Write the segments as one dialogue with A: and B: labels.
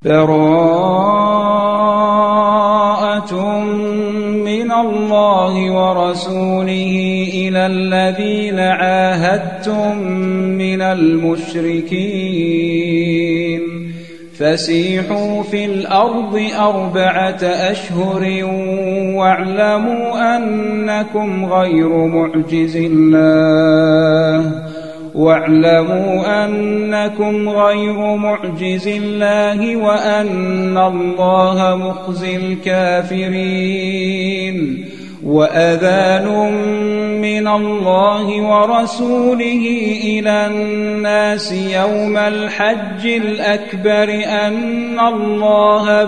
A: براءة من الله ورسوله إلى الذين عاهدتم من المشركين فسيحوا في الأرض 4 أشهر واعلموا أنكم غير معجز الله وأن الله مخزي الكافرين وأذان من الله ورسوله إلى الناس يوم الحج الأكبر أن الله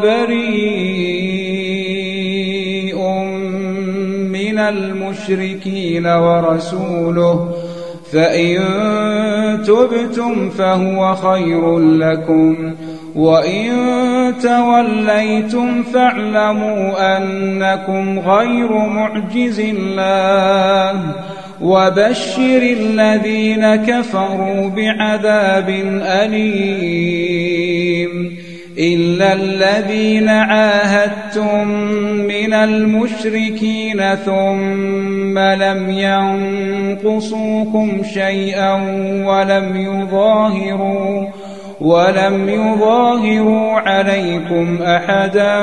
A: بريء من المشركين ورسوله فإن تبتم فهو خير لكم وإن توليتم فاعلموا أنكم غير معجز الله وبشر الذين كفروا بعذاب أليم إلا الذين عاهدتم من المشركين ثم لم ينقصوكم شيئا ولم يظاهروا عليكم أحدا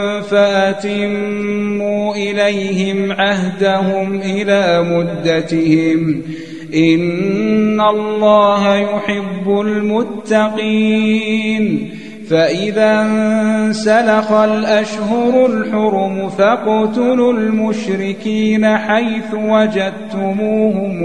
A: فأتموا إليهم عهدهم إلى مدتهم إن الله يحب المتقين فإذا انسلخ الأشهر الحرم فاقتلوا المشركين حيث وجدتموهم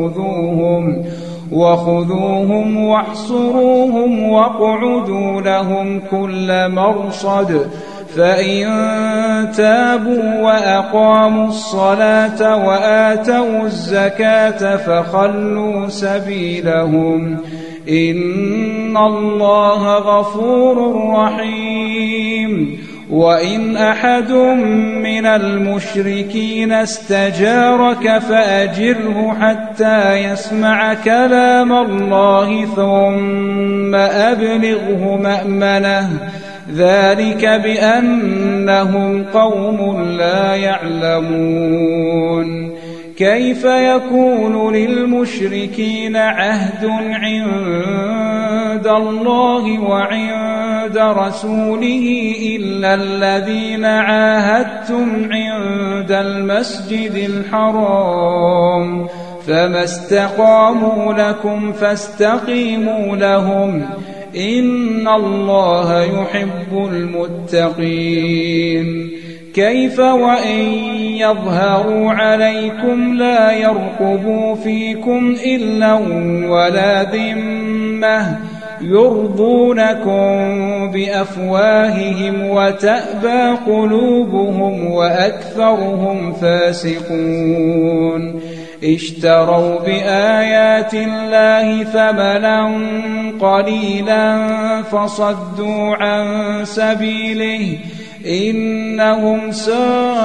A: وخذوهم واحصروهم واقعدوا لهم كل مرصد فإن تابوا وأقاموا الصلاة وآتوا الزكاة فخلوا سبيلهم إن الله غفور رحيم وإن أحد من المشركين استجارك فأجره حتى يسمع كلام الله ثم أبلغه مأمنه ذلك بأنهم قوم لا يعلمون كيف يكون للمشركين عهد عند الله وعند رسوله إلا الذين عاهدتم عند المسجد الحرام فما استقاموا لكم فاستقيموا لهم إن الله يحب المتقين كيف وإن يظهروا عليكم لا يرقبوا فيكم إلا ولا ذمة يرضونكم بأفواههم وتأبى قلوبهم وأكثرهم فاسقون اشتروا بآيات الله ثمنا قليلا فصدوا عن سبيله إنهم ساء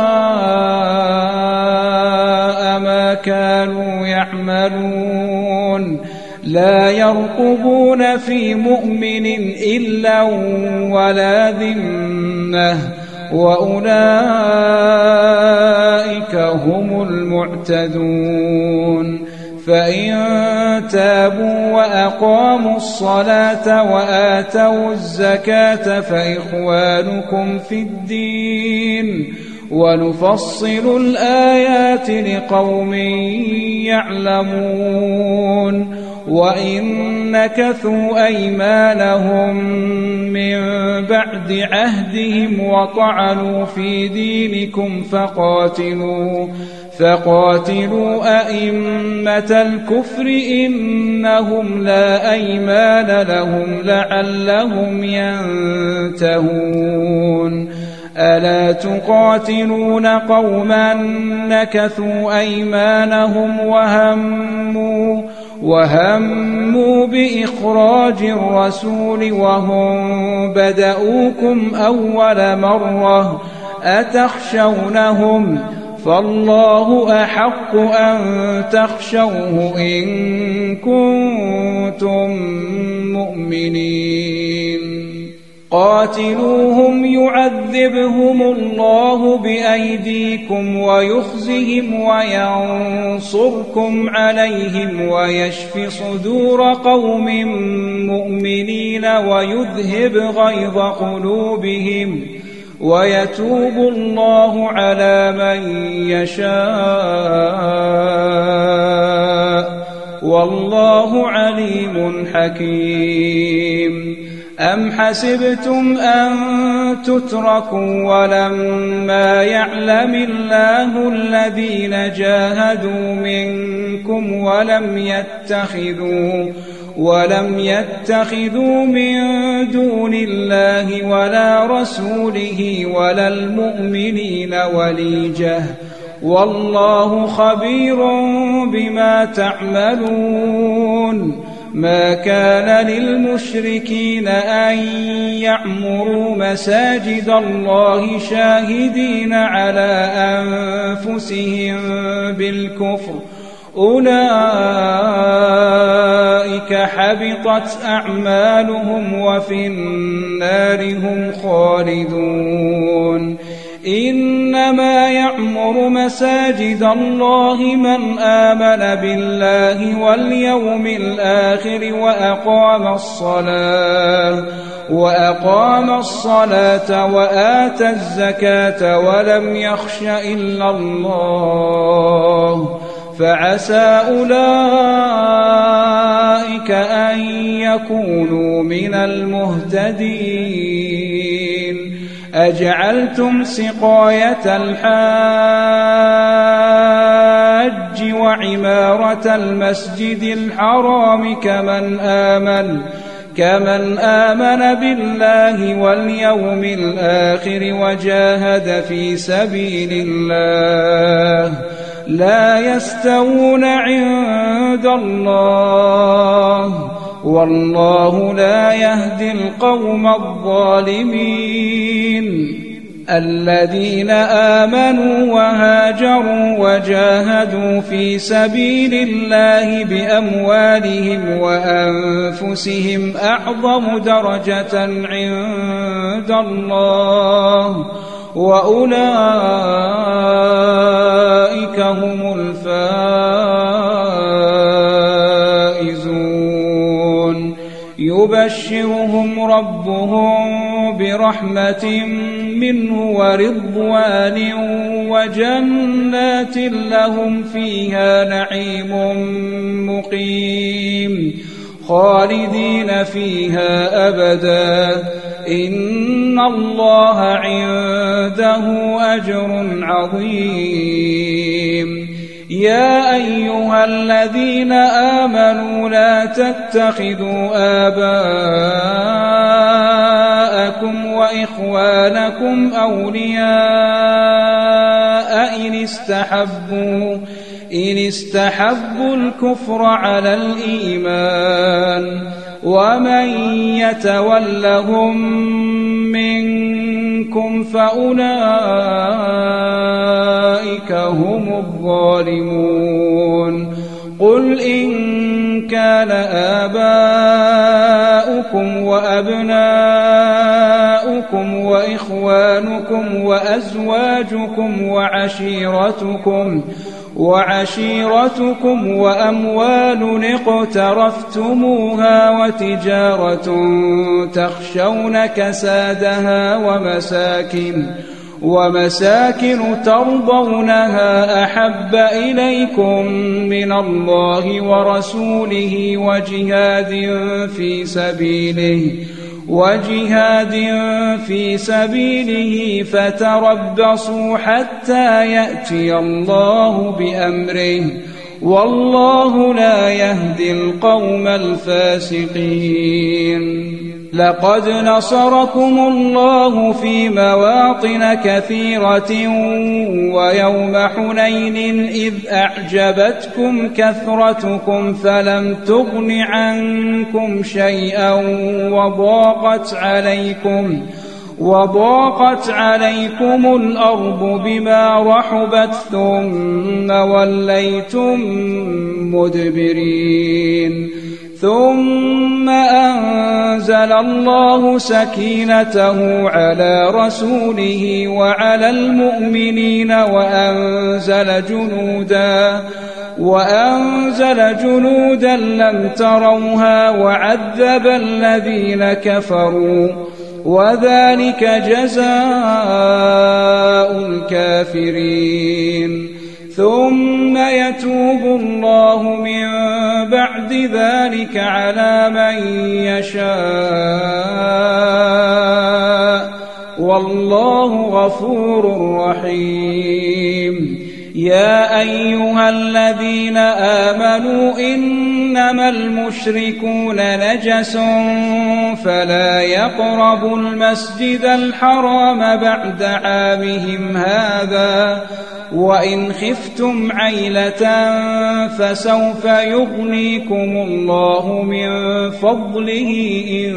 A: ما كانوا يعملون لا يرقبون في مؤمن إلا ولا ذمة وأولئك هم المعتدون فإن تابوا وأقاموا الصلاة وآتوا الزكاة فإخوانكم في الدين ونفصل الآيات لقوم يعلمون وإن نكثوا أيمانهم من بعد عهدهم وطعنوا في دينكم فقاتلوا أئمة الكفر إنهم لا أيمان لهم لعلهم ينتهون ألا تقاتلون قوما نكثوا أيمانهم وهموا بإخراج الرسول وهم بدؤوكم أول مرة أتخشونهم فالله أحق أن تخشوه إن كنتم مؤمنين قاتلوهم يعذبهم الله بأيديكم ويخزهم وينصركم عليهم ويشف صدور قوم مؤمنين ويذهب غيظ قلوبهم ويتوب الله على من يشاء والله عليم حكيم. أم حسبتم أن تتركوا ولما يعلم الله الذين جاهدوا منكم ولم يتخذوا من دون الله ولا رسوله ولا المؤمنين وليجة والله خبير بما تعملون. ما كان للمشركين أن يعمروا مساجد الله شاهدين على أنفسهم بالكفر أولئك حبطت أعمالهم وفي النار هم خالدون. إنما يعمر مساجد الله من آمن بالله واليوم الآخر وأقام الصلاة وآتى الزكاة ولم يخش إلا الله فعسى أولئك أن يكونوا من المهتدين. أجعلتم سقاية الحاج وعمارة المسجد الحرام كمن آمن بالله واليوم الآخر وجاهد في سبيل الله لا يستوون عند الله والله لا يهدي القوم الظالمين. الذين آمنوا وهاجروا وجاهدوا في سبيل الله بأموالهم وأنفسهم أعظم درجة عند الله وأولئك هم الفائزون. يبشرهم ربهم برحمة منه ورضوان وجنات لهم فيها نعيم مقيم خالدين فيها أبدا إن الله عنده أجر عظيم. يا أيها الذين آمنوا لا تتخذوا آباءكم وإخوانكم أولياء إن استحبوا الكفر على الإيمان ومن يتولهم منكم فأولئك هم الظالمون. قل إن كان آباؤكم وأبناؤكم وإخوانكم وأزواجكم وعشيرتكم وأموال اقترفتموها وتجارة تخشون كسادها ومساكن ترضونها أحب إليكم من الله ورسوله وجهاد في سبيله فتربصوا حتى يأتي الله بأمره والله لا يهدي القوم الفاسقين. لقد نصركم الله في مواطن كثيرة ويوم حنين إذ أعجبتكم كثرتكم فلم تغن عنكم شيئا وضاقت عليكم الأرض بما رحبت ثم وليتم مدبرين. ثم أنزل الله سكينته على رسوله وعلى المؤمنين وأنزل جنودا لم تروها وعذب الذين كفروا وذلك جزاء الكافرين ثم يتوب الله من بعد ذلك على من يشاء والله غفور رحيم يا أيها الذين آمنوا إنما المشركون نجس فلا يقربوا المسجد الحرام بعد عامهم هذا وإن خفتم عيلة فسوف يغنيكم الله من فضله إن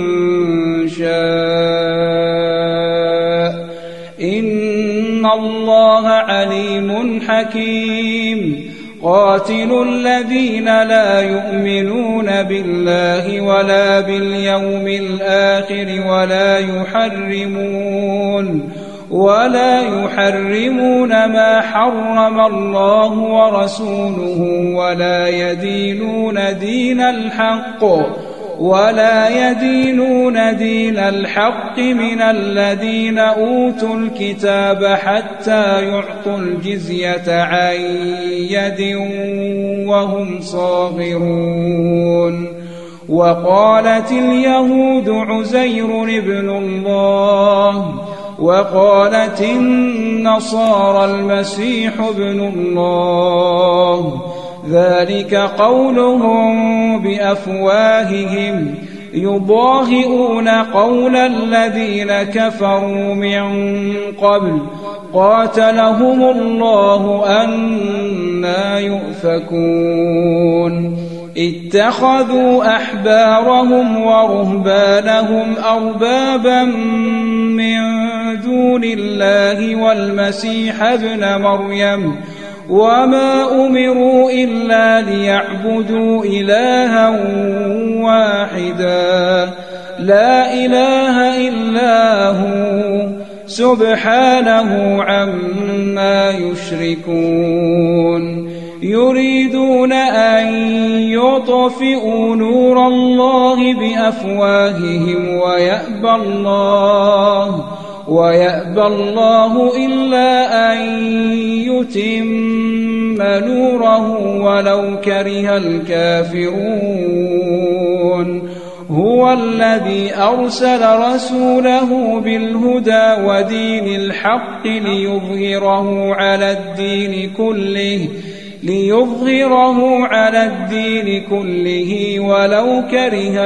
A: شاء إن الله عليم حكيم قاتلوا الذين لا يؤمنون بالله ولا باليوم الآخر ولا يحرمون ما حرم الله ورسوله ولا يدينون دين الحق من الذين أوتوا الكتاب حتى يعطوا الجزية عن يد وهم صاغرون وقالت اليهود عزير ابن الله وقالت النصارى المسيح ابن الله ذلك قولهم بأفواههم يضاهئون قول الذين كفروا من قبل قاتلهم الله أنى يؤفكون اتخذوا أحبارهم ورهبانهم أربابا من دون الله والمسيح ابن مريم وما أمروا إلا ليعبدوا إلها واحدا لا إله إلا هو سبحانه عما يشركون يريدون أن يطفئوا نور الله بأفواههم ويأبى الله إلا أن يتم نوره ولو كره الكافرون هو الذي أرسل رسوله بالهدى ودين الحق ليظهره على الدين كله ولو كره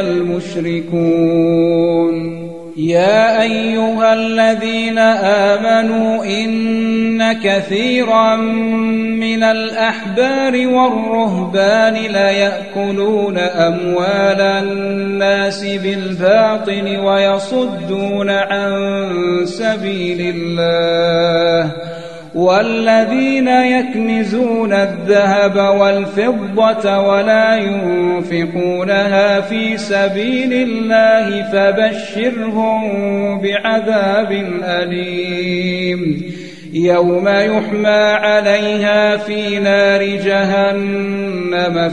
A: المشركون يا أيها الذين آمنوا إن كثيرا من الأحبار والرهبان ليأكلون أموال الناس بالباطل ويصدون عن سبيل الله والذين يكنزون الذهب والفضة ولا ينفقونها في سبيل الله فبشرهم بعذاب أليم يوم يحمى عليها في نار جهنم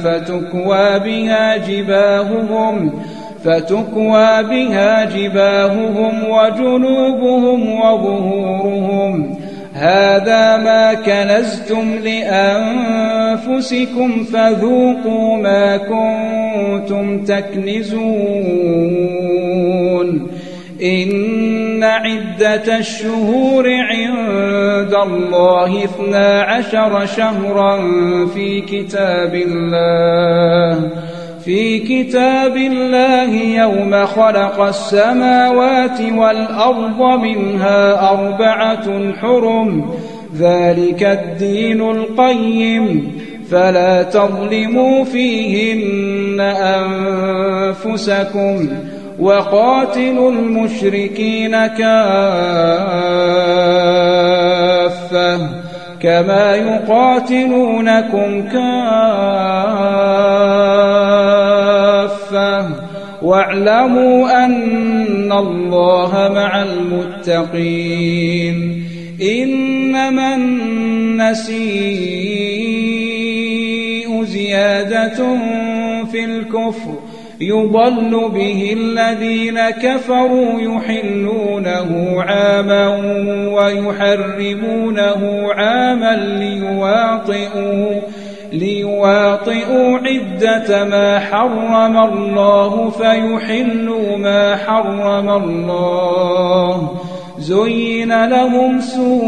A: فتكوى بها جباههم وجنوبهم وظهورهم هذا ما كنزتم لأنفسكم فذوقوا ما كنتم تكنزون إن عدة الشهور عند الله 12 شهرا في كتاب الله يوم خلق السماوات والأرض منها 4 حرم ذلك الدين القيم فلا تظلموا فيهن أنفسكم وقاتلوا المشركين كافة كما يقاتلونكم كافة واعلموا أن الله مع المتقين. إنما النسيء زيادة في الكفر يضل به الذين كفروا يحلونه عاما ويحرمونه عاما ليواطئوا عدة ما حرم الله فيحلوا ما حرم الله. زين لهم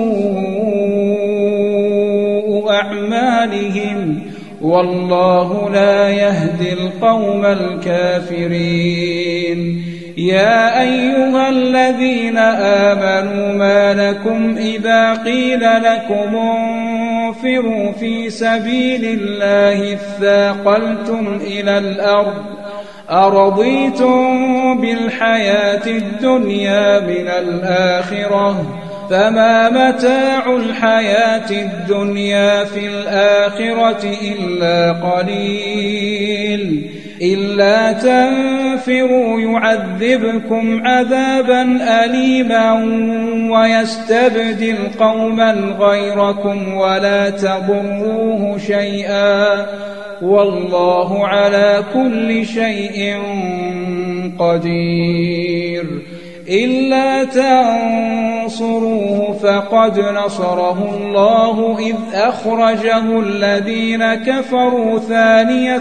A: سوء أعمالهم والله لا يهدي القوم الكافرين. يا أيها الذين آمنوا ما لكم إذا قيل لكم انفروا في سبيل الله اثاقلتم إلى الأرض أرضيتم بالحياة الدنيا من الآخرة فما متاع الحياة الدنيا في الآخرة إلا قليل. إلا تنفروا يعذبكم عذابا أليما ويستبدل قوما غيركم ولا تضروه شيئا والله على كل شيء قدير. إلا تنصروه فقد نصره الله إذ أخرجه الذين كفروا ثاني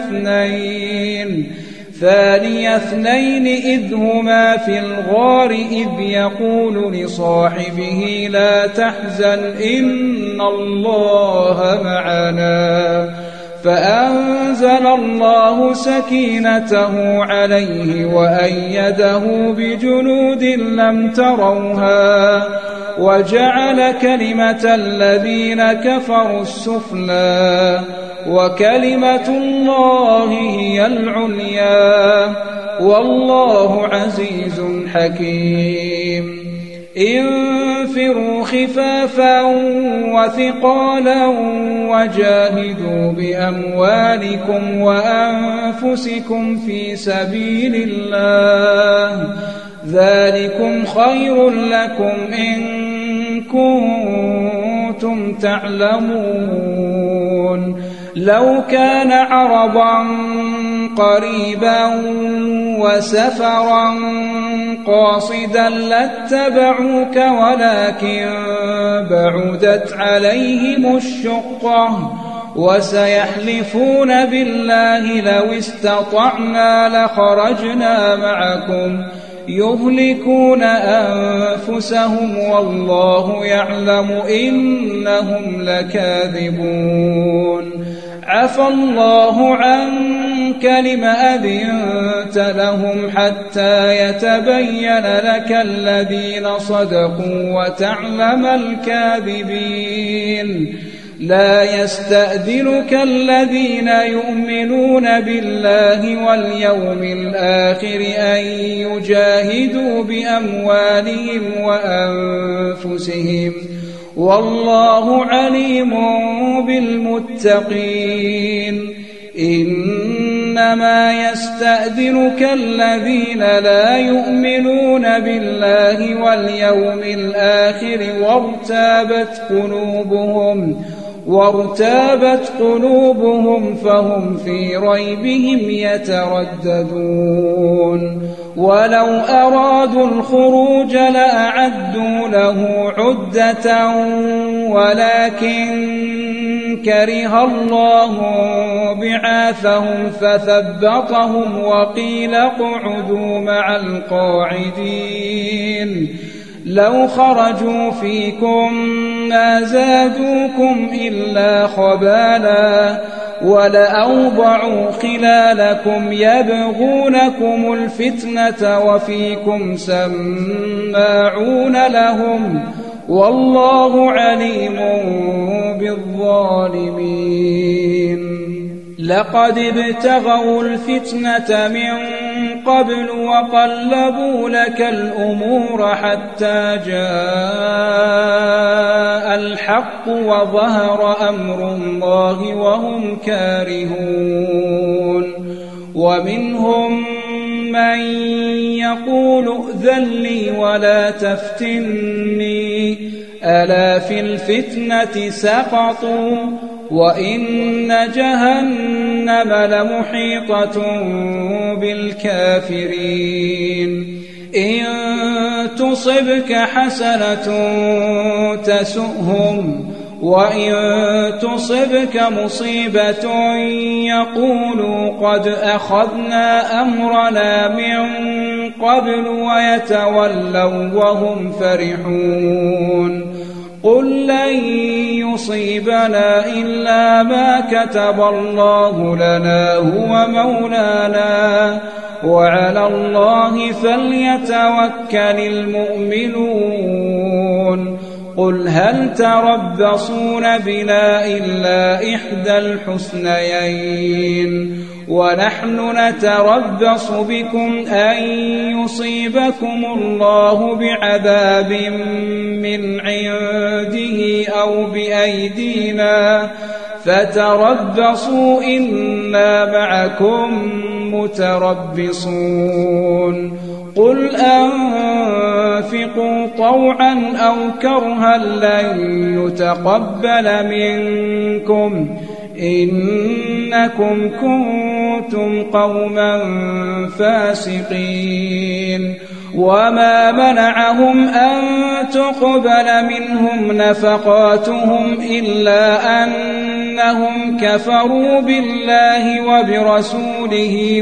A: اثنين إذ هما في الغار إذ يقول لصاحبه لا تحزن إن الله معنا فأنزل الله سكينته عليه وأيده بجنود لم تروها وجعل كلمة الذين كفروا السفلى وكلمة الله هي العليا والله عزيز حكيم. انفروا خفافا وثقالا وجاهدوا بأموالكم وأنفسكم في سبيل الله ذلكم خير لكم إن كنتم تعلمون. لو كان عرضا قريبا وسفرا قاصدا لاتبعوك ولكن بعدت عليهم الشقة وسيحلفون بالله لو استطعنا لخرجنا معكم يهلكون أنفسهم والله يعلم إنهم لكاذبون. عفى الله عنك لم أذنت لهم حتى يتبين لك الذين صدقوا وتعلم الكاذبين. لا يستأذنك الذين يؤمنون بالله واليوم الآخر أن يجاهدوا بأموالهم وأنفسهم والله عليم بالمتقين. إنما يستأذنك الذين لا يؤمنون بالله واليوم الآخر وارتابت قلوبهم فهم في ريبهم يترددون. ولو أرادوا الخروج لأعدوا له عدة ولكن كره الله بعاثهم فثبطهم وقيل اقعدوا مع القاعدين. لو خرجوا فيكم ما زادوكم إلا خبالا ولأوضعوا خلالكم يبغونكم الفتنة وفيكم سماعون لهم والله عليم بالظالمين. لقد ابتغوا الفتنة من قبل وقلبوا لك الأمور حتى جاء الحق وظهر أمر الله وهم كارهون. ومنهم من يقول ائذن لي ولا تفتني ألا في الفتنة سقطوا وإن جهنم لمحيطة بالكافرين إن تصبك حسنة تسؤهم وإن تصبك مصيبة يقولوا قد أخذنا أمرنا من قبل ويتولوا وهم فرحون قل لن يصيبنا إلا ما كتب الله لنا هو مولانا وعلى الله فليتوكل المؤمنون قل هل تربصون بنا إلا إحدى الحسنيين ونحن نتربص بكم أن يصيبكم الله بعذاب من عنده أو بأيدينا فتربصوا إنا معكم متربصون قل أنفقوا طوعا أو كرها لن يتقبل منكم إنكم كنتم قوما فاسقين وما منعهم أن تقبل منهم نفقاتهم إلا أنهم كفروا بالله وبرسوله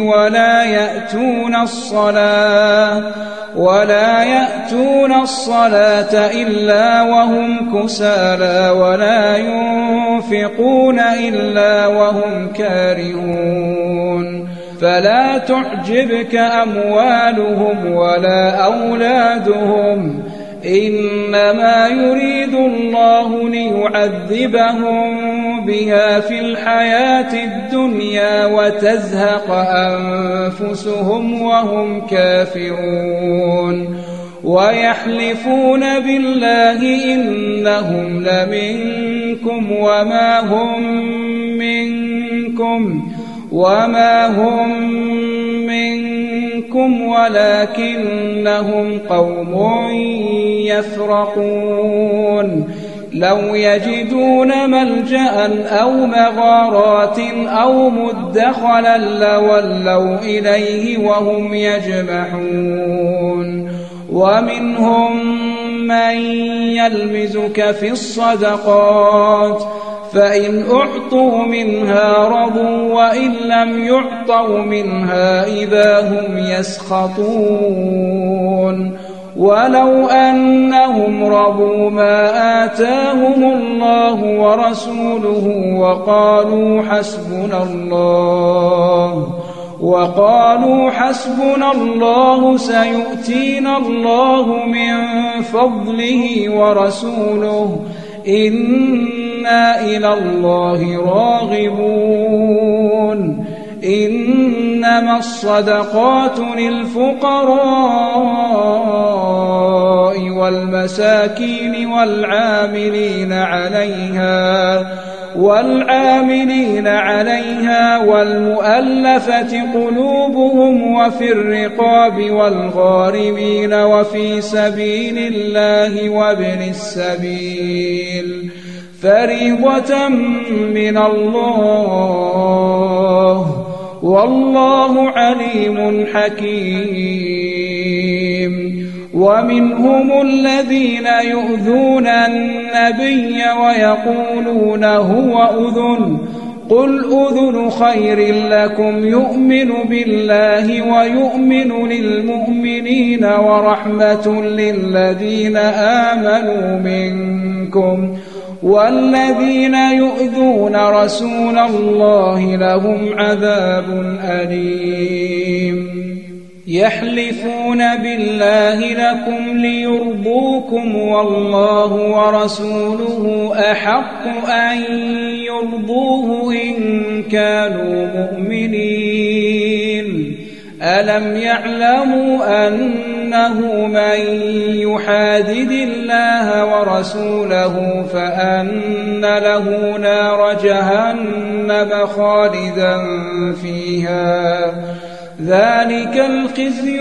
A: ولا يأتون الصلاة إلا وهم كسالى ولا ينفقون إلا وهم كارهون فلا تعجبك أموالهم ولا أولادهم إنما يريد الله ليعذبهم بها في الحياة الدنيا وتزهق أنفسهم وهم كافرون ويحلفون بالله إنهم لمنكم وما هم منكم ولكنهم قوم يفرقون لو يجدون ملجأ أو مغارات أو مدخلا لولوا إليه وهم يجمحون ومنهم من يلمزك في الصدقات فإن أعطوا منها رضوا وإن لم يعطوا منها إذا هم يسخطون ولو أنهم رضوا ما آتاهم الله ورسوله وقالوا حسبنا الله سيؤتينا الله من فضله ورسوله إنا إلى الله راغبون إنما الصدقات للفقراء والمساكين والعاملين عليها والمؤلفة قلوبهم وفي الرقاب والغارمين وفي سبيل الله وابن السبيل فريضة من الله والله عليم حكيم ومنهم الذين يؤذون النبي ويقولون هو أذن قل أذن خير لكم يؤمن بالله ويؤمن للمؤمنين ورحمة للذين آمنوا منكم والذين يؤذون رسول الله لهم عذاب أليم يحلفون بالله لكم ليرضوكم والله ورسوله أحق أن يرضوه إن كانوا مؤمنين ألم يعلموا أنه من يحادد الله ورسوله فأن له نار جهنم خالدا فيها ذلك الخزي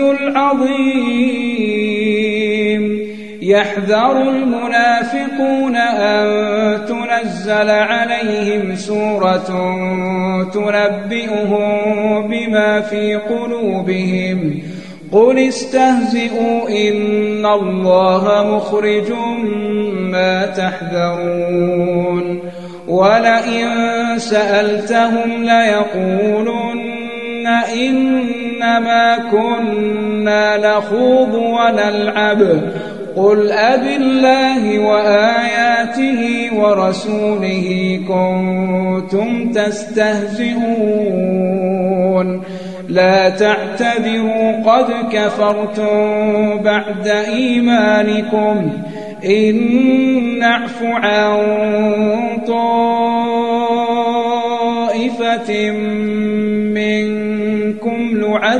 A: العظيم. يحذر المنافقون أن تنزل عليهم سورة تنبئهم بما في قلوبهم قل استهزئوا إن الله مخرج ما تحذرون. ولئن سألتهم ليقولن إنما كنا نخوض ونلعب قل أبالله وآياته ورسوله كنتم تستهزئون لا تعتذروا قد كفرتم بعد إيمانكم إن نعف عن طائفة منكم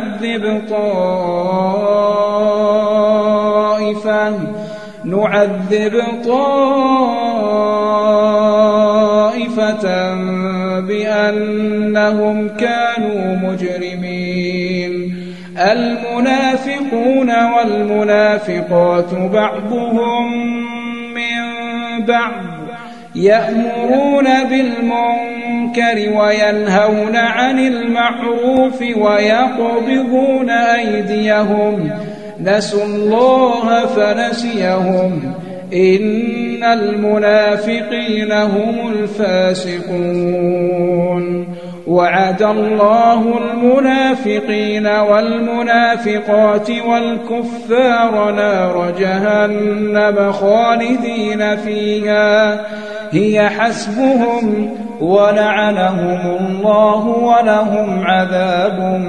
A: نعذب طائفة بأنهم كانوا مجرمين. المنافقون والمنافقات بعضهم من بعض يأمرون بالمنكر وينهون عن المعروف ويقبضون أيديهم نسوا الله فنسيهم إن المنافقين هم الفاسقون. وعد الله المنافقين والمنافقات والكفار نار جهنم خالدين فيها هي حسبهم ولعنهم الله ولهم عذاب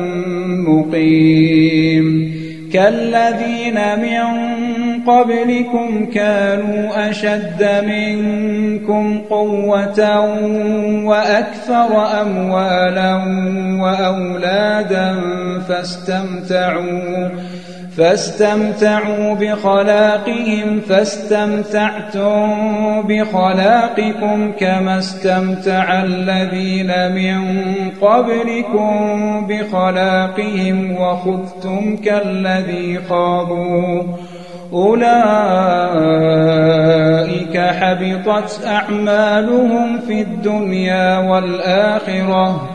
A: مقيم. كالذين من قبلكم كانوا أشد منكم قوة وأكثر أموالا وأولادا فاستمتعوا بخلاقهم فاستمتعتم بخلاقكم كما استمتع الذين من قبلكم بخلاقهم وخذتم كالذي خاضوا أولئك حبطت أعمالهم في الدنيا والآخرة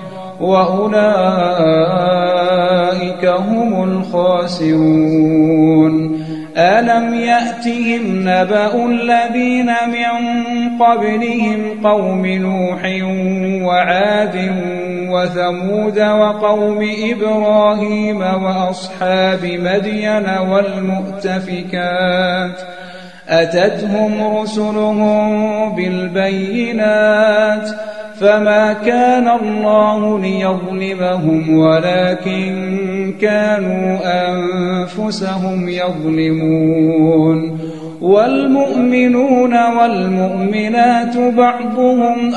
A: وأولئك هم الخاسرون. ألم يأتهم نبأ الذين من قبلهم قوم نوح وعاد وثمود وقوم إبراهيم وأصحاب مدين والمؤتفكات أتتهم رسلهم بالبينات فما كان الله ليظلمهم ولكن كانوا أنفسهم يظلمون. والمؤمنون والمؤمنات بعضهم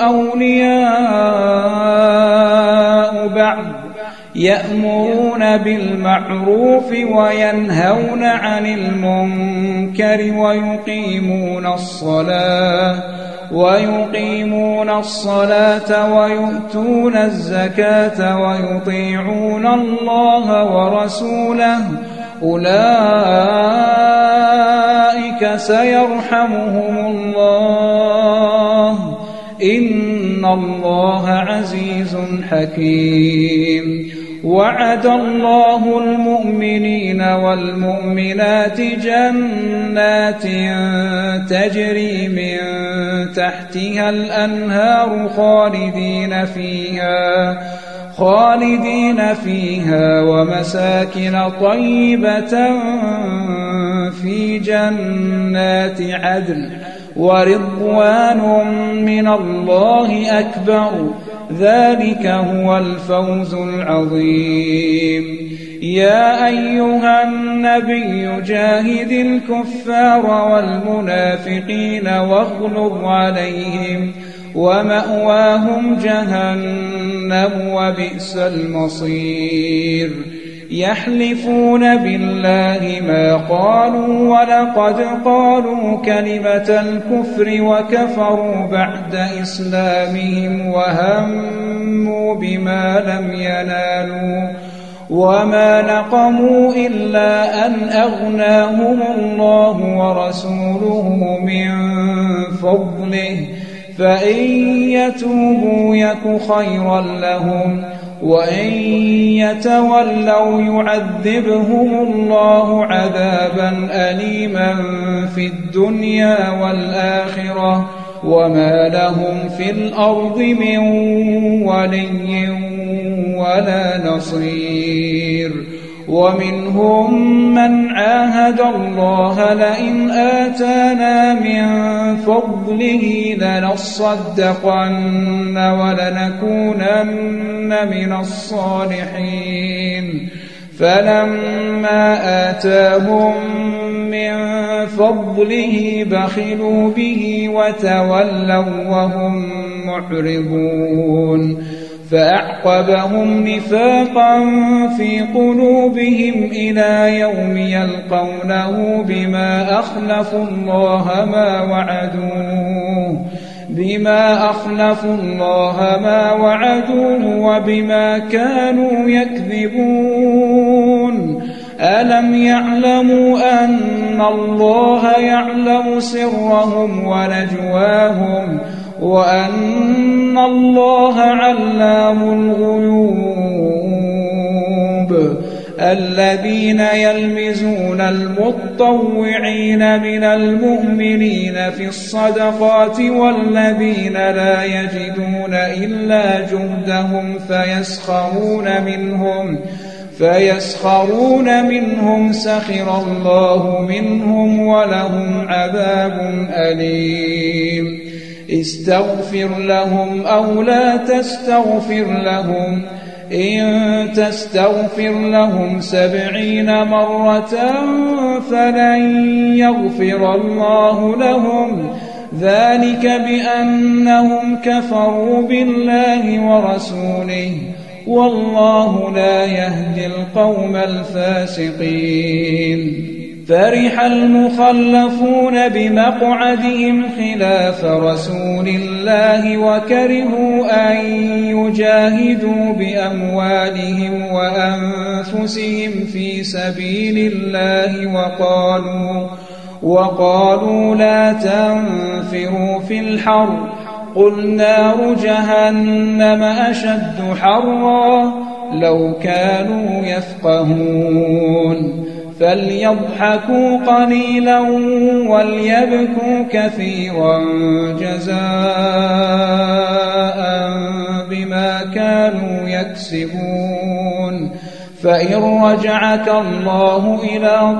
A: أولياء بعض يأمرون بالمعروف وينهون عن المنكر ويقيمون الصلاة ويؤتون الزكاة ويطيعون الله ورسوله أولئك سيرحمهم الله إن الله عزيز حكيم. وعد الله المؤمنين والمؤمنات جنات تجري من تحتها الأنهار خالدين فيها ومساكن طيبة في جنات عدن ورضوان من الله أكبر ذلك هو الفوز العظيم. يا أيها النبي جاهد الكفار والمنافقين واغلظ عليهم ومأواهم جهنم وبئس المصير. يحلفون بالله ما قالوا ولقد قالوا كلمة الكفر وكفروا بعد إسلامهم وهموا بما لم ينالوا وما نقموا إلا أن أغناهم الله ورسوله من فضله فإن يتوبوا يك خيرا لهم وإن يتولوا يعذبهم الله عذابا أليما في الدنيا والآخرة وما لهم في الأرض من ولي ولا نصير. ومنهم من عاهد الله لئن آتانا من فضله لنصدقن ولنكونن من الصالحين فلما آتاهم من فضله بخلوا به وتولوا وهم معرضون فأعقبهم نفاقا في قلوبهم إلى يوم يلقونه بما أخلفوا الله ما وعدوه وبما كانوا يكذبون. ألم يعلموا أن الله يعلم سرهم ونجواهم وأن الله علام الغيوب. الذين يلمزون المطوعين من المؤمنين في الصدقات والذين لا يجدون إلا جهدهم فيسخرون منهم سخر الله منهم ولهم عذاب أليم. استغفر لهم أو لا تستغفر لهم إن تستغفر لهم 70 مرة فلن يغفر الله لهم ذلك بأنهم كفروا بالله ورسوله والله لا يهدي القوم الفاسقين. فرح المخلفون بمقعدهم خلاف رسول الله وكرهوا أن يجاهدوا بأموالهم وأنفسهم في سبيل الله وقالوا لا تنفروا في الحر قل نار جهنم أشد حرا لو كانوا يفقهون. فليضحكوا قليلا وليبكوا كثيرا جزاء بما كانوا يكسبون. فإن رجعك الله إلى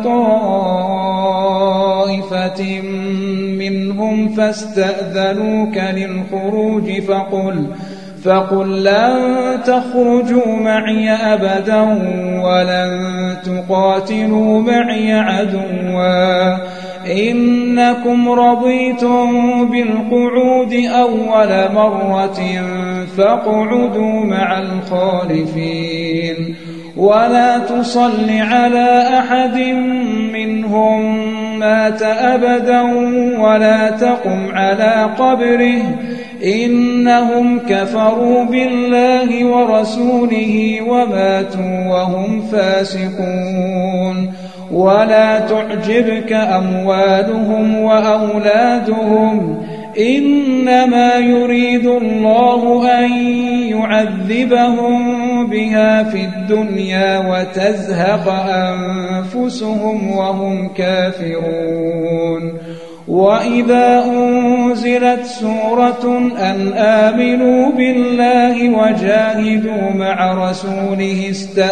A: طائفة منهم فاستأذنوك للخروج فقل لن تخرجوا معي أبدا ولن تقاتلوا معي عدوا إنكم رضيتم بالقعود أول مرة فاقعدوا مع الخالفين ولا تصل على أحد منهم مات أبدا ولا تقم على قبره إنهم كفروا بالله ورسوله وماتوا وهم فاسقون. ولا تعجبك أموالهم وأولادهم إنما يريد الله أن يعذبهم بها في الدنيا وتزهق أنفسهم وهم كافرون. وإذا أنزلت سورة أن آمنوا بالله وجاهدوا مع رسوله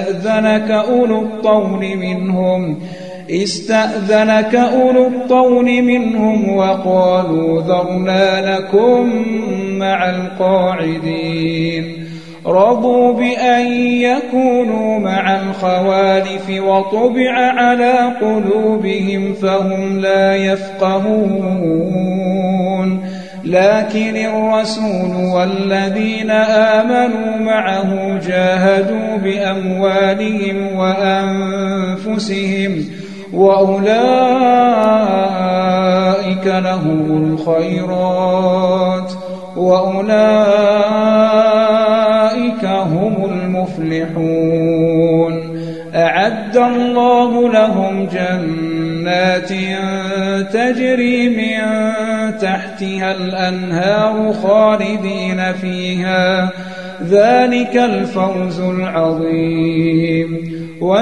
A: استأذنك أولو الطول منهم وقالوا ذرنا لكم مع القاعدين. رضوا بأن يكونوا مع الخوالف وطبع على قلوبهم فهم لا يفقهون. لكن الرسول والذين آمنوا معه جاهدوا بأموالهم وأنفسهم وأولئك لهم الخيرات وأولئك هم المفلحون. أعد الله لهم جنات تجري من تحتها الأنهار خالدين فيها، ذلك الفوز العظيم.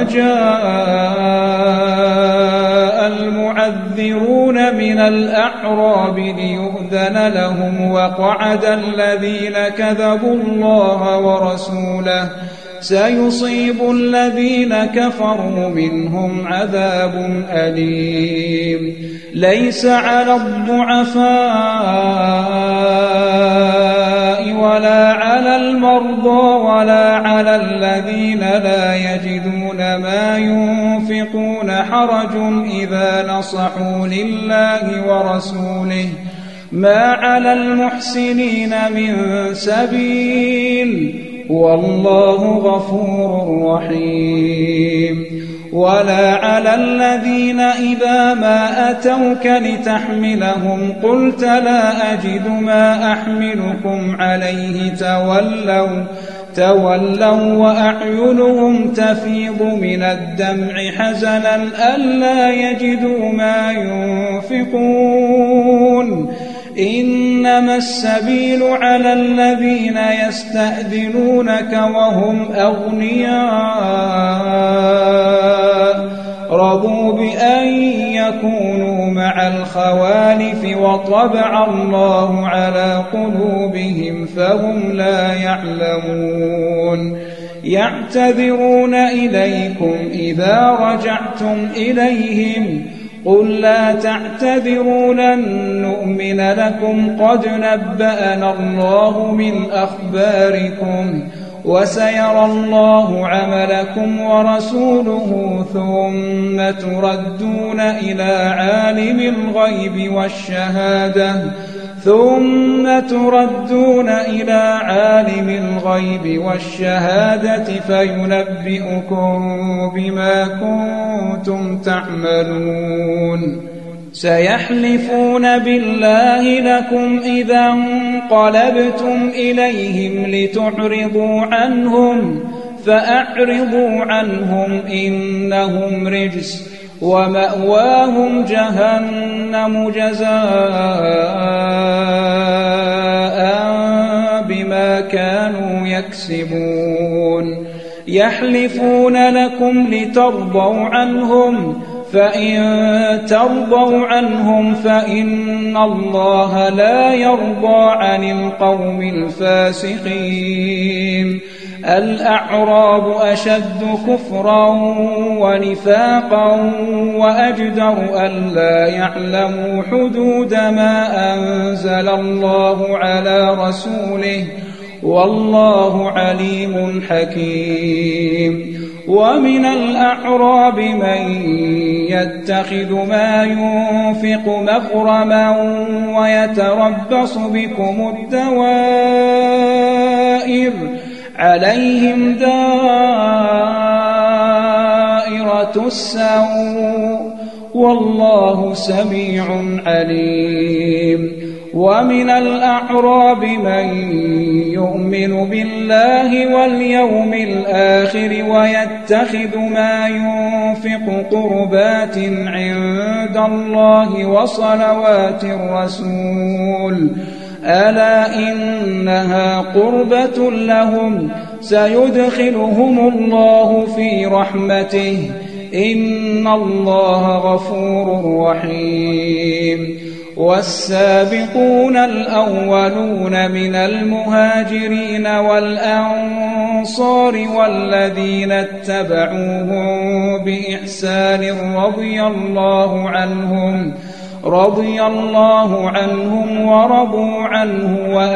A: وجاء المعذرون من الأعراب ليؤذن لهم، وقعد الذين كذبوا الله ورسوله، سيصيب الذين كفروا منهم عذاب أليم. ليس على الضعفاء ولا على المرضى ولا على الذين لا يجدون ما ينفقون حرج إذا نصحوا لله ورسوله، ما على المحسنين من سبيل، والله غفور رحيم. ولا على الذين إذا ما أتوك لتحملهم قلت لا أجد ما أحملكم عليه تولوا وأعينهم تفيض من الدمع حزنا ألا يجدوا ما ينفقون. إنما السبيل على الذين يستأذنونك وهم أغنياء، رضوا بأن يكونوا مع الخوالف وطبع الله على قلوبهم فهم لا يعلمون. يعتذرون إليكم إذا رجعتم إليهم، قل لا تعتذروا لن نؤمن لكم قد نبأنا الله من أخباركم، وسيرى الله عملكم ورسوله ثم تردون إلى عالم الغيب والشهادة فينبئكم بما كنتم تعملون. سيحلفون بالله لكم إذا انقلبتم إليهم لتعرضوا عنهم، فأعرضوا عنهم إنهم رجس، ومأواهم جهنم جزاء بما كانوا يكسبون. يحلفون لكم لترضوا عنهم، فإن ترضوا عنهم فإن الله لا يرضى عن القوم الفاسقين. الأعراب أشد كفرا ونفاقا وأجدر ألا يعلموا حدود ما أنزل الله على رسوله، والله عليم حكيم. ومن الأعراب من يتخذ ما ينفق مغرما ويتربص بكم الدوائر، عليهم دائرة السوء، والله سميع عليم. ومن الأعراب من يؤمن بالله واليوم الآخر ويتخذ ما ينفق قربات عند الله وصلوات الرسول، ألا إنها قربة لهم، سيدخلهم الله في رحمته، إن الله غفور رحيم. والسابقون الأولون من المهاجرين والأنصار والذين اتبعوهم بإحسان رضي الله عنهم ورضوا عنه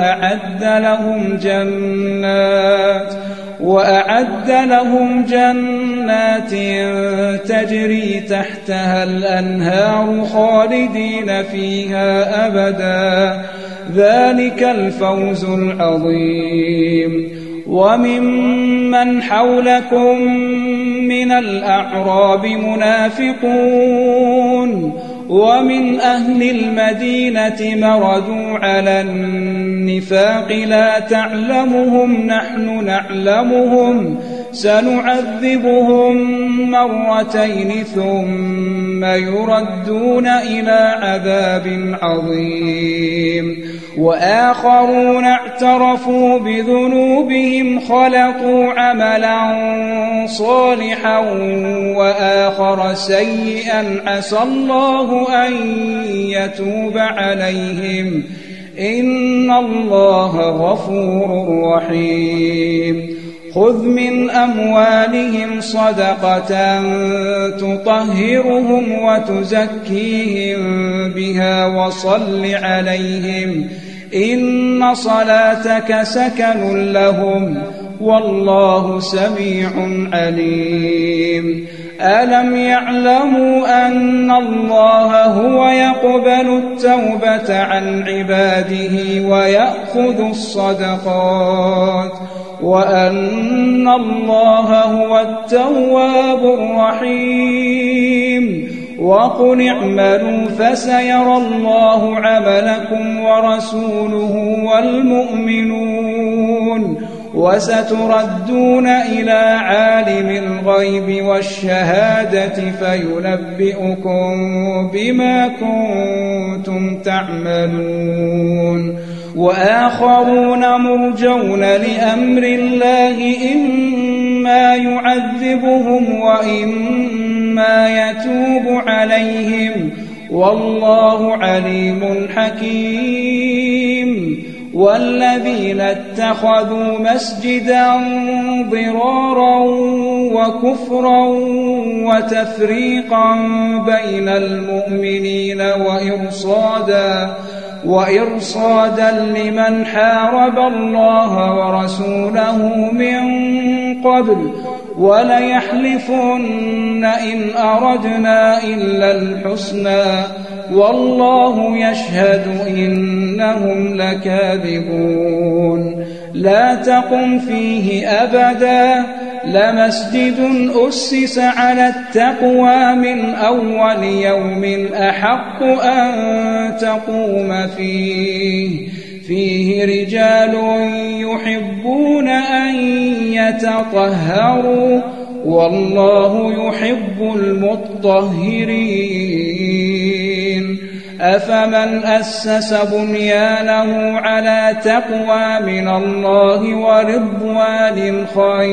A: وأعد لهم جنات تجري تحتها الأنهار خالدين فيها أبدا، ذلك الفوز العظيم. وممن حولكم من الأعراب منافقون، ومن أهل المدينة مردوا على النفاق لا تعلمهم نحن نعلمهم، سنعذبهم مرتين ثم يردون إلى عذاب عظيم وآخرون اعترفوا بذنوبهم خلطوا عملا صالحا وآخر سيئا عسى الله أن يتوب عليهم إن الله غفور رحيم خذ من أموالهم صدقة تطهرهم وتزكيهم بها وصل عليهم إن صلاتك سكن لهم والله سميع عليم ألم يعلموا أن الله هو يقبل التوبة عن عباده ويأخذ الصدقات وأن الله هو التواب الرحيم وقل اعملوا فسيرى الله عملكم ورسوله والمؤمنون وستردون إلى عالم الغيب والشهادة فينبئكم بما كنتم تعملون وآخرون مرجون لأمر الله إما يعذبهم وإما يتوب عليهم والله عليم حكيم والذين اتخذوا مسجدا ضرارا وكفرا وتفريقا بين المؤمنين وإرصادا لمن حارب الله ورسوله من قبل وليحلفن إن أردنا إلا الحسنى والله يشهد إنهم لكاذبون لا تقم فيه أبدا لمسجد أسس على التقوى من أول يوم أحق أن تقوم فيه رجال يحبون أن يتطهروا والله يحب المطهرين أفمن أسس بنيانه على تقوى من الله ورضوان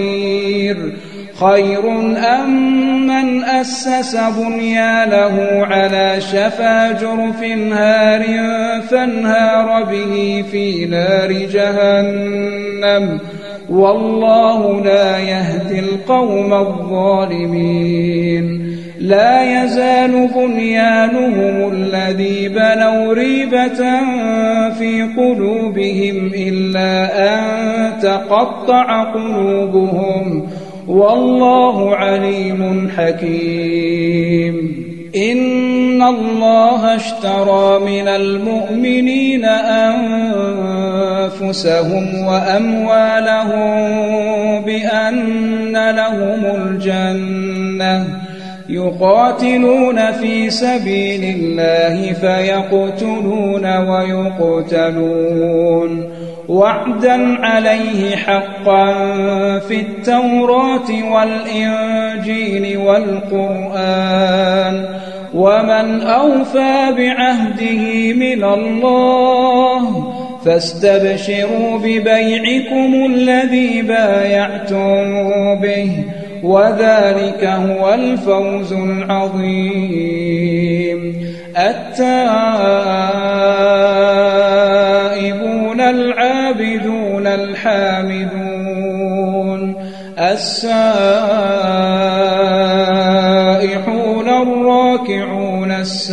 A: خير أم من أسس بنيانه على شفا جرف هار فانهار به في نار جهنم والله لا يهدي القوم الظالمين لا يزال بنيانهم الذي بنوا ريبة في قلوبهم إلا أن تقطع قلوبهم والله عليم حكيم إن الله اشترى من المؤمنين أنفسهم وأموالهم بأن لهم الجنة يقاتلون في سبيل الله فيقتلون ويقتلون وعدا عليه حقا في التوراة والإنجيل والقرآن ومن أوفى بعهده من الله فاستبشروا ببيعكم الذي بايعتم به وذلك هو الفوز العظيم التائبون العابدون الحامدون السائحون الراكعون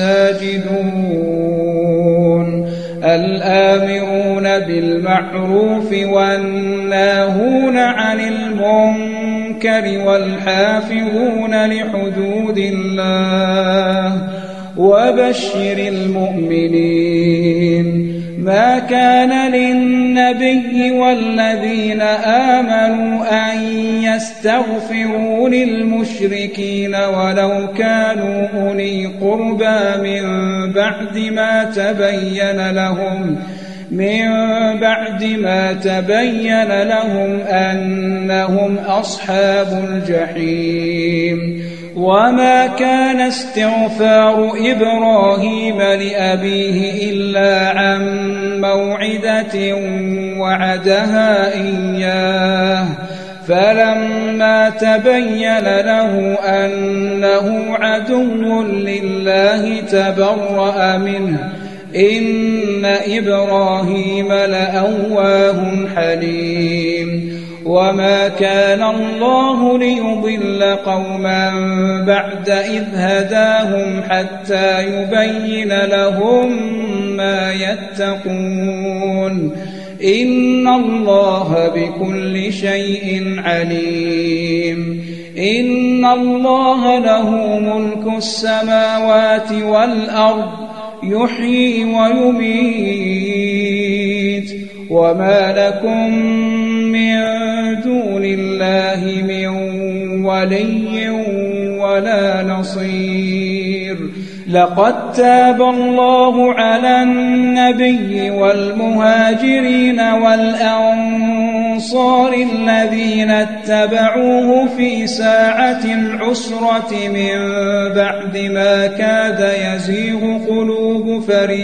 A: الساجدون الآمرون بالمعروف والناهون عن المنكر والحافظون لحدود الله وبشر المؤمنين ما كان للنبي والذين آمنوا أن يستغفروا للمشركين ولو كانوا أولي قربى من بعد ما تبين لهم من بعد ما تبين لهم أنهم أصحاب الجحيم. وما كان استغفار إبراهيم لأبيه إلا عن موعدة وعدها إياه فلما تبين له أنه عدو لله تبرأ منه إن إبراهيم لأواه حليم. وما كان الله ليضل قوما بعد إذ هداهم حتى يبين لهم ما يتقون إن الله بكل شيء عليم. إن الله له ملك السماوات والأرض يحيي ويميت وما لكم من دون الله من ولي ولا نصير. لقد تاب الله على النبي والمهاجرين والأنصار الذين اتبعوه في ساعة العسرة من بعد ما كاد يزيغ قلوب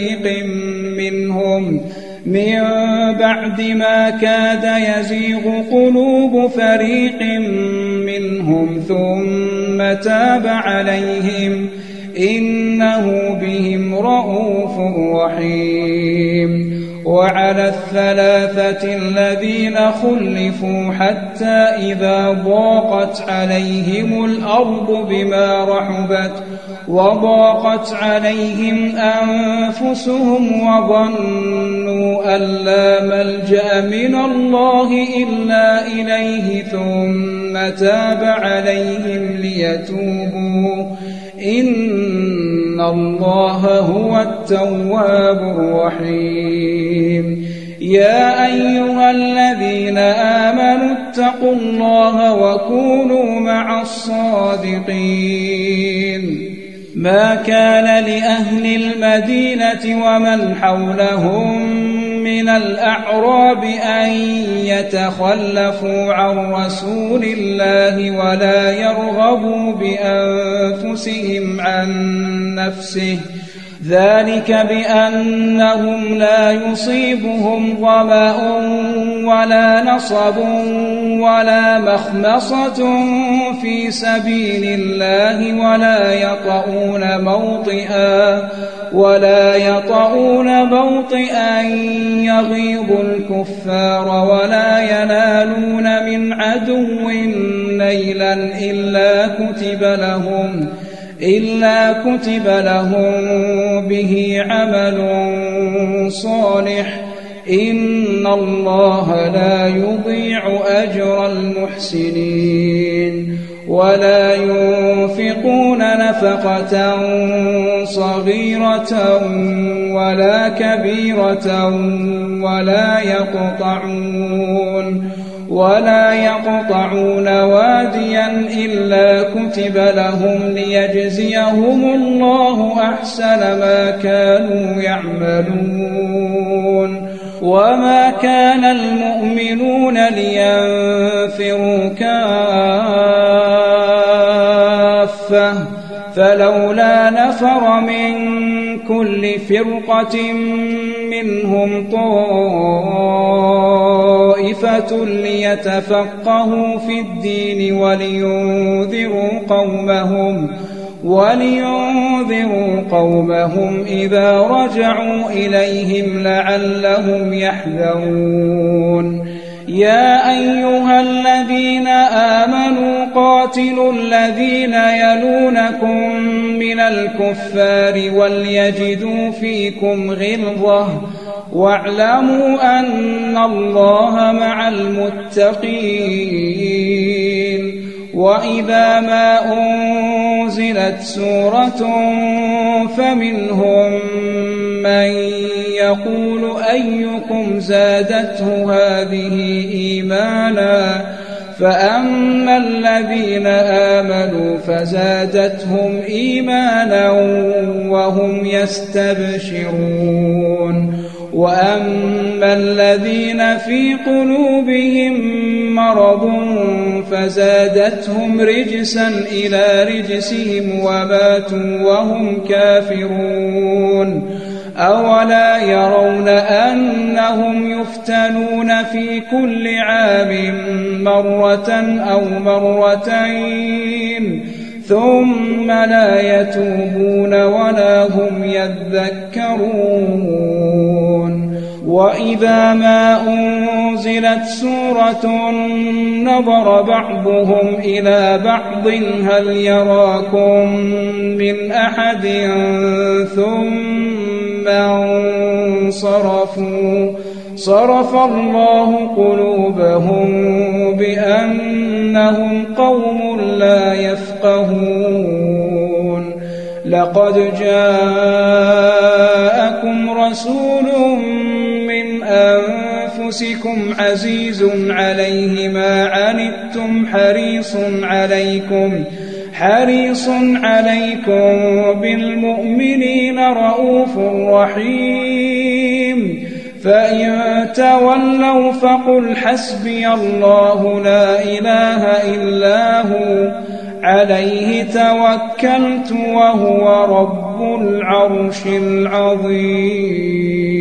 A: فريق منهم ثم تاب عليهم إنه بهم رءوف رحيم. وعلى الثلاثة الذين خلفوا حتى إذا ضاقت عليهم الأرض بما رحبت وضاقت عليهم أنفسهم وظنوا أن لا ملجأ من الله إلا إليه ثم تاب عليهم ليتوبوا إن الله هو التواب الرحيم. يا أيها الذين آمنوا اتقوا الله وكونوا مع الصادقين. ما كان لأهل المدينة ومن حولهم من الأعراب أن يتخلفوا عن رسول الله ولا يرغبوا بأنفسهم عن نفسه ذلك بأنهم لا يصيبهم ظمأ ولا نصب ولا مخمصة في سبيل الله ولا يطؤون موطئا يغيظ الكفار ولا ينالون من عدو نيلا إلا كتب لهم به عمل صالح إن الله لا يضيع أجر المحسنين. ولا ينفقون نفقة صغيرة ولا كبيرة ولا يقطعون واديا إلا كتب لهم ليجزيهم الله أحسن ما كانوا يعملون. وما كان المؤمنون لينفروا كافة فلولا نفر من كل فرقة منهم طائفة ليتفقهوا في الدين ولينذروا قومهم إذا رجعوا إليهم لعلهم يحذرون. يا أيها الذين آمنوا قاتلوا الذين يلونكم من الكفار وليجدوا فيكم غلظة واعلموا أن الله مع المتقين. وإذا ما أنزلت سورة فمنهم من يقول أيكم زادته هذه إيمانا فأما الذين آمنوا فزادتهم إيمانا وهم يستبشرون وأما الذين في قلوبهم مرض فزادتهم رجسا إلى رجسهم وماتوا وهم كافرون أولا يرون أنهم يفتنون في كل عام مرة أو مرتين ثم لا يتوبون ولا هم يذكرون وإذا ما أنزلت سورة نظر بعضهم إلى بعض هل يراكم من أحد ثم انصرفوا صرف الله قلوبهم بأنهم قوم لا يفقهون لقد جاءكم رسول من أنفسكم عزيز عليه ما عنتم حريص عليكم بالمؤمنين رؤوف رحيم فإن تولوا فقل حسبي الله لا إله إلا هو عليه توكلت وهو رب العرش العظيم.